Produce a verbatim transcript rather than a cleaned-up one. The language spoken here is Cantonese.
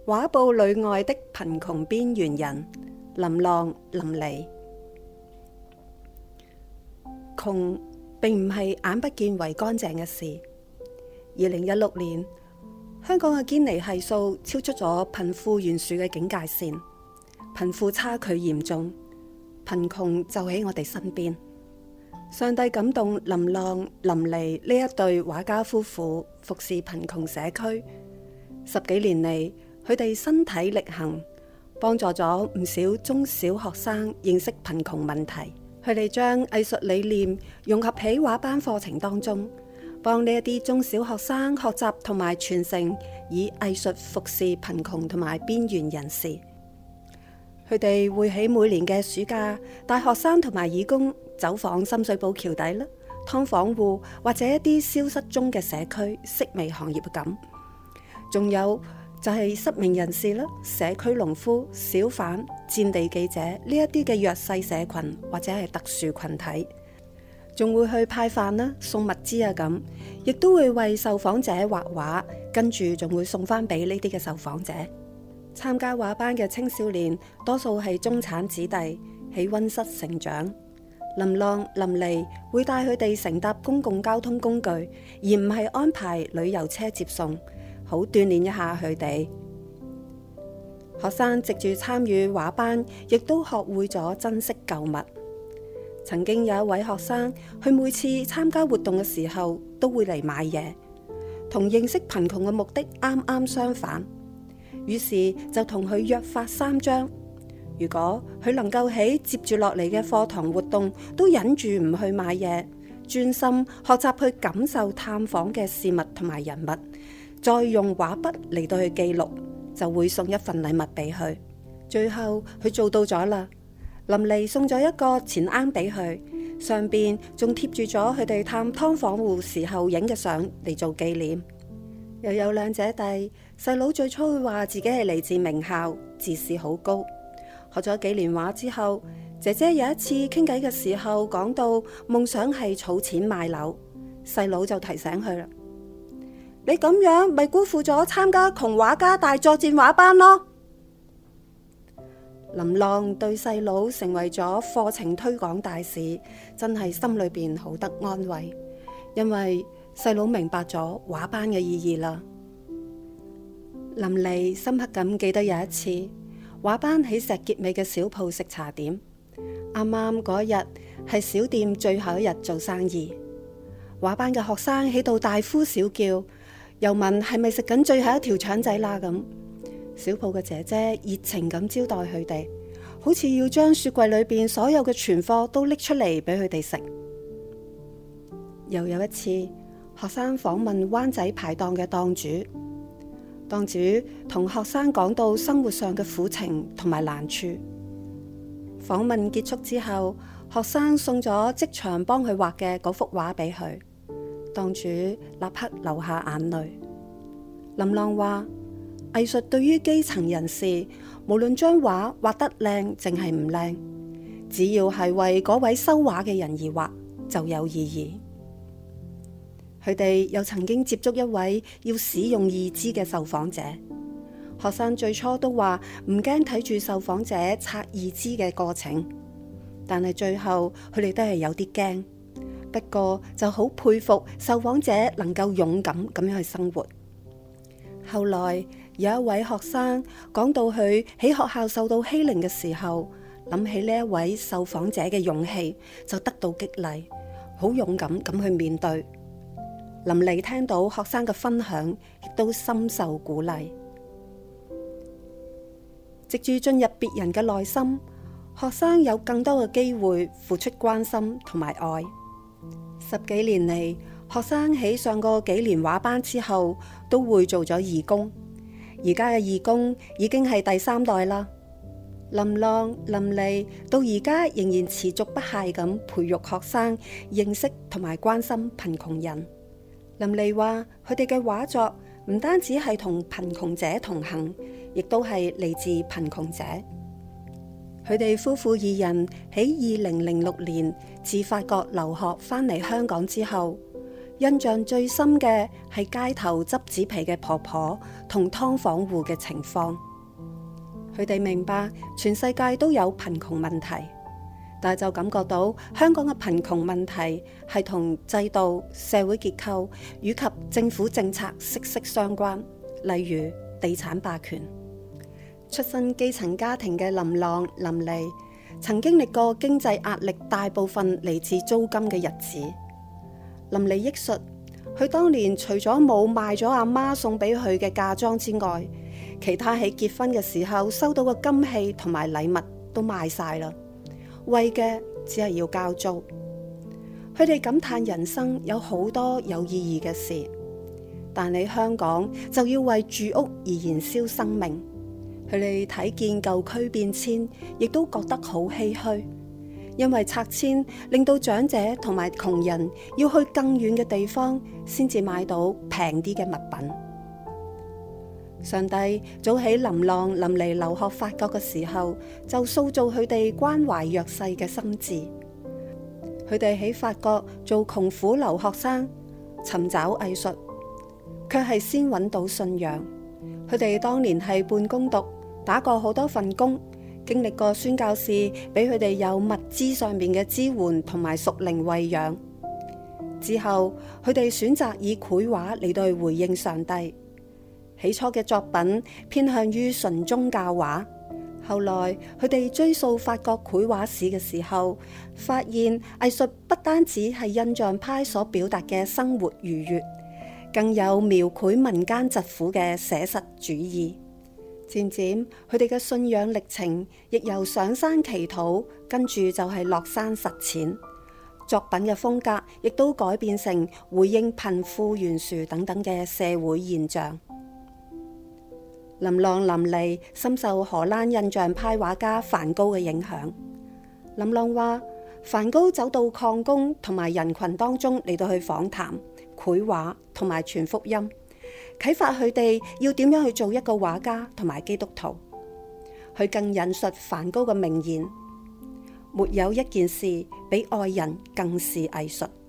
畫布裏外的貧窮邊緣人，林浪、林妮。窮並唔係眼不見為乾淨嘅事。二零一六年，香港嘅堅尼係數超出咗貧富懸殊嘅境界線，貧富差距嚴重，貧窮就喺我哋身邊。上帝感動林浪、林妮呢一對畫家夫婦服侍貧窮社區，十幾年嚟，佢哋身體力行，幫助咗唔少中小學生認識貧窮問題。佢哋將藝術理念融合喺畫班課程當中，幫呢一啲中小學生學習同埋傳承以藝術服侍貧窮同埋邊緣人士。佢哋會喺每年嘅暑假帶學生同埋義工走訪深水埗橋底啦、劏房戶或者一啲消失中嘅社區，式微行業嘅咁。仲有就係失明人士啦、社區農夫、小販、戰地記者呢一啲嘅弱勢社群或者係特殊群體，仲會去派飯啦、送物資啊咁，亦都會為受訪者畫畫，跟住仲會送翻俾呢啲嘅受訪者。參加畫班嘅青少年多數係中產子弟，喺溫室成長。林浪、林妮會帶佢哋乘搭公共交通工具，而唔係安排旅遊車接送，好鍛煉一下佢哋。學生藉住參與畫班，亦都學會咗珍惜舊物。曾經有一位學生，佢每次參加活動嘅時候都會嚟買嘢，同認識貧窮嘅目的啱啱相反。於是就同佢約法三章，如果佢能夠喺接住落嚟嘅課堂活動都忍住唔去買嘢，專心學習去感受探訪嘅事物同埋人物，再用畫筆嚟到去記錄，就會送一份禮物俾佢。最後佢做到咗啦，林妮送咗一個錢罌俾佢，上邊仲貼住咗佢哋探劏房戶時候影嘅相嚟做紀念。又有兩姐弟，細佬最初會話自己係嚟自名校，自視好高。學咗幾年畫之後，姐姐有一次傾偈嘅時候講到夢想係儲錢買樓，細佬就提醒佢啦：你咁樣咪辜負咗參加窮畫家大作戰畫班咯。林浪對細佬成為咗課程推廣大使，真係心裏邊好得安慰，因為細佬明白咗畫班嘅意義啦。林妮深刻咁記得有一次，畫班喺石硤尾嘅小鋪食茶點，啱啱嗰日係小店最後一日做生意，畫班嘅學生喺度大呼小叫，又問係咪食緊最後一條腸仔啦咁。小鋪嘅姐姐熱情咁招待佢哋，好似要將雪櫃裏邊所有嘅存貨都拎出嚟俾佢哋食。又有一次，學生訪問灣仔排檔嘅檔主，檔主同學生講到生活上嘅苦情同埋難處。訪問結束之後，學生送咗即場幫佢畫嘅嗰幅畫俾佢，檔主立刻流下眼淚。林浪話：藝術對於基層人士，無論將畫畫得靚淨係唔靚，只要係為嗰位收畫嘅人而畫，就有意義。佢哋又曾經接觸一位要使用義肢嘅受訪者，學生最初都話唔驚睇住受訪者拆義肢嘅過程，但係最後佢哋都係有啲驚，不過就好佩服受訪者能夠勇敢咁樣去生活。後來有一位學生講到佢喺學校受到欺凌嘅時候，諗起呢一位受訪者嘅勇氣，就得到激勵，好勇敢咁去面對。林妮聽到學生嘅分享，亦都深受鼓勵。藉住進入別人嘅內心，學生有更多嘅機會付出關心同埋愛。十幾年嚟，學生喺上過幾年畫班之後，都會做咗義工。而家嘅義工已經係第三代啦。林浪、林妮到而家仍然持續不懈咁培育學生認識同埋關心貧窮人。林妮話：佢哋嘅畫作唔單止係同貧窮者同行，亦都係嚟自貧窮者。佢哋夫婦二人喺二零零六年自法國留學返嚟香港之後， 印象最深嘅係街頭執紙皮嘅婆婆同劏房戶嘅情況。佢哋明白全世界都有貧窮問題，但係就感覺到香港嘅貧窮問題係同制度、社會結構以及政府政策息息相關，例如地產霸權。出身基層家庭嘅林浪林莉曾經歷過經濟壓力大部分嚟自租金嘅日子。林莉憶述，佢當年除咗冇賣咗阿媽送俾佢嘅嫁妝之外，其他喺結婚嘅時候收到嘅金器同埋禮物都賣晒啦，為嘅只係要交租。佢哋感嘆人生有好多有意義嘅事，但喺香港就要為住屋而燃燒生命。佢哋睇見舊區變遷，亦都覺得好唏噓，因為拆遷令到長者同埋窮人要去更遠嘅地方先至買到平啲嘅物品。上帝早喺林浪林莉留學法國嘅時候，就塑造佢哋關懷弱勢嘅心智。佢哋喺法國做窮苦留學生，尋找藝術，卻係先揾到信仰。佢哋當年係半工讀，打過好多份工，經歷過宣教士俾佢哋有物資上面嘅支援同埋屬靈餵養。之後佢哋選擇以繪畫嚟到去回應上帝。起初嘅作品偏向於純宗教畫，後來佢哋追溯法國繪畫史嘅時候，發現藝術不單止係印象派所表達嘅生活愉悅，更有描繪民間疾苦嘅寫實主義。漸漸，佢哋嘅信仰歷程亦由上山祈禱，跟住就係落山實踐。作品嘅風格亦都改變成回應貧富懸殊等等嘅社會現象。林浪林莉深受荷蘭印象派畫家梵高嘅影響。林浪話，梵高走到礦工同埋人群當中嚟到去訪談、繪畫同埋傳福音，啟發佢哋要點樣去做一個畫家同埋基督徒。佢更引述梵高嘅名言：沒有一件事比愛人更是藝術。